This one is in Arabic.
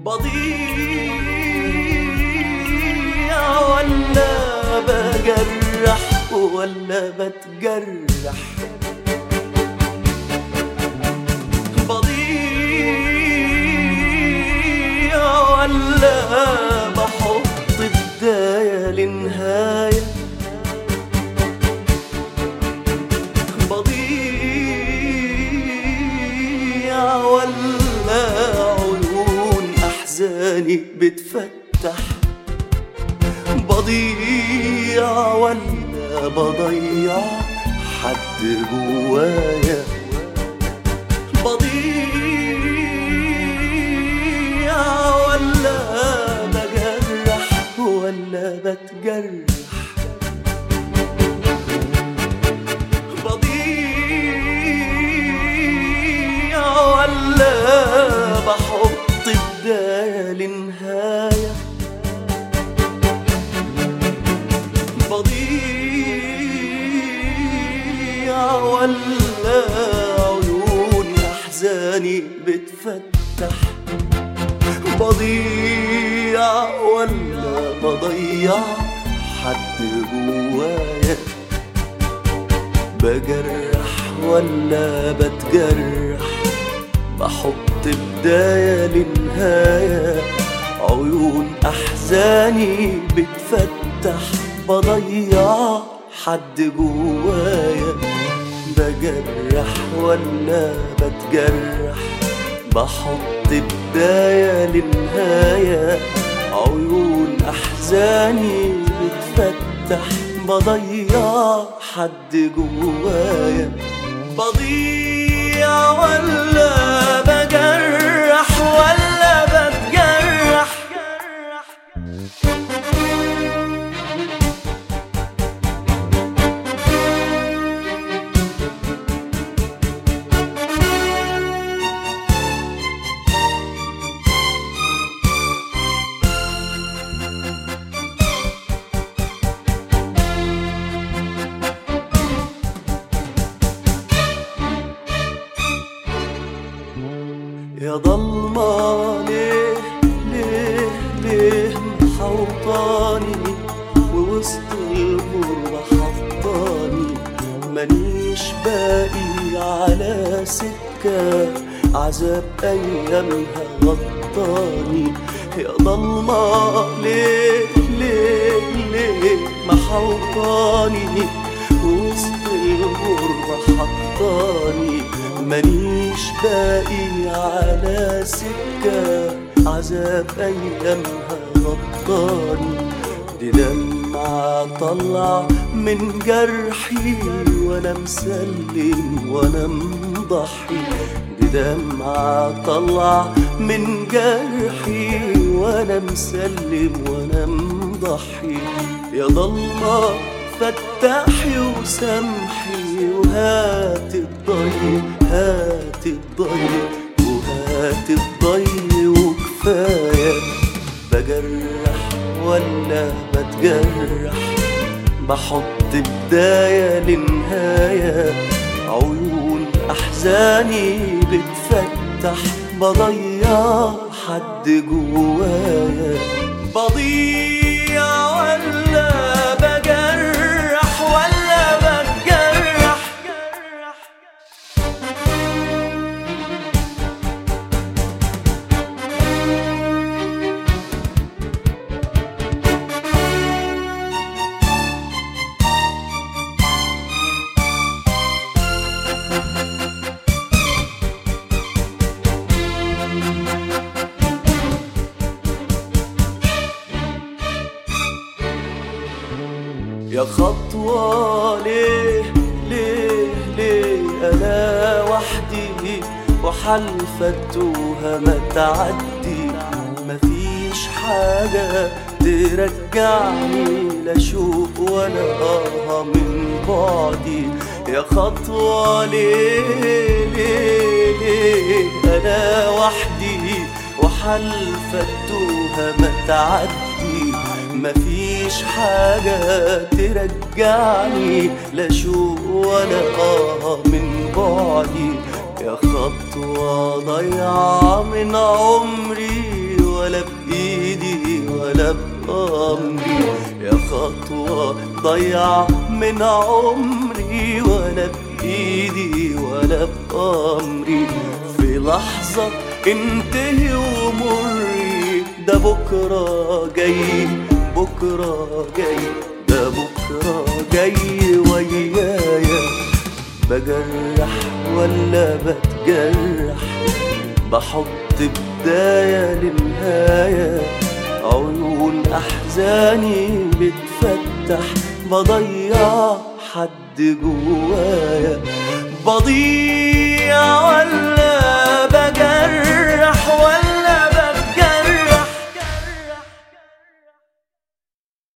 بضيع ولا بجرح ولا بتجرح، بضيع ولا بحط بداية لنهاية، بضيع ولا عيون أحزاني بتفتح، بضيع ولا بضيع حد جوايا، بضيع ولا بجرح ولا بتجرح، بضيع ولا بحط بداية لنهاية، بضيع ولا عيون أحزاني بتفتح، بضيع ولا بضيع حد جوايا، بجرح ولا بتجرح، بحط بداية لنهاية، عيون أحزاني بتفتح، بضيع حد جوايا، بجرح ولا بتجرح، بحط بداية لنهاية، عيون أحزاني بتفتح، بضيع حد جوايا، بضيع ولا بجرح ولا بتجرح. يا ضلمة ليه ليه ليه محوطاني، ووسط الغربة حطاني، مانيش باقي على سكة، عذاب أيامها غطاني. يا ضلمة ليه ليه ليه محوطاني، ووسط الغربة حطاني، مانيش باقي على سكة، عذاب أيامها غطاني. دي دمعة طلع من جرحي وأنا مسلم وأنا مضحي، دي دمعة طلع من جرحي وأنا مسلم وأنا مضحي. يا ضلمة فتحي وسامحي، وهات الضي هات الضي وهات الضي، وكفاية بجرح ولا بتجرح، بحط بداية لنهاية، عيون أحزاني بتفتح، بضيع حد جوايا، بضيع ولا بجرح ولا بتجرح. يا خطوة ليه ليه ليه أنا وحدي، وحلفة التوهة ما تعدي، مفيش حاجة ترجعني لا شوق ولا من بعدي. يا خطوة ليه ليه ليه أنا وحدي، وحلفة التوهة ما تعدي، مفيش حاجة ترجعني لا شوق ولا من بعدي. يا خطوة ضيعة من عمري أمري، يا خطوة ضيعة من عمري، ولا بإيدي ولا بأمري، في لحظة انتهي ومري. ده بكرة جاي، بكرة جاي، ده بكرة جاي ويايا. بجرح ولا بتجرح، بحط بداية لنهاية، عيون أحزاني بتفتح، بضيع حد جوايا، بضيع